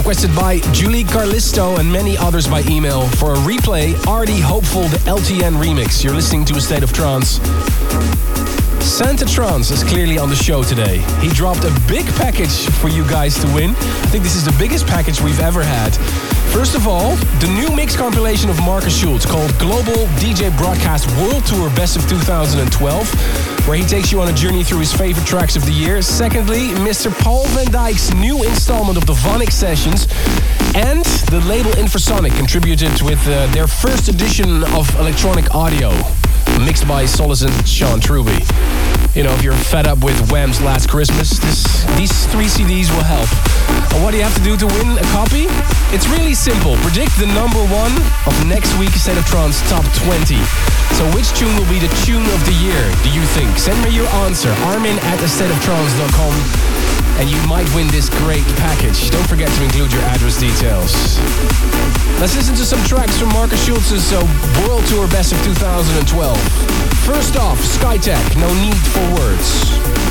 requested by Julie Carlisto and many others by email for a replay. Artie Hopeful, the LTN remix. You're listening to A State of Trance. Santa Trance is clearly on the show today. He dropped a big package for you guys to win. I think this is the biggest package we've ever had. First of all, the new mix compilation of Markus Schulz called Global DJ Broadcast World Tour Best of 2012, where he takes you on a journey through his favorite tracks of the year. Secondly, Mr. Paul van Dijk's new installment of the VONYC Sessions, and the label Infrasonic contributed with their first edition of electronic audio, mixed by Solis and Sean Truby. You know, if you're fed up with Wham's Last Christmas, these 3 CDs will help. And what do you have to do to win a copy? It's really simple. Predict the number 1 of next week's State of Trance Top 20. So which tune will be the tune of the year, do you think? Send me your answer, armin@astateoftrance.com, and you might win this great package. Don't forget to include your address details. Let's listen to some tracks from Markus Schulz's World Tour Best of 2012. First off, Skytech, No Need for Words.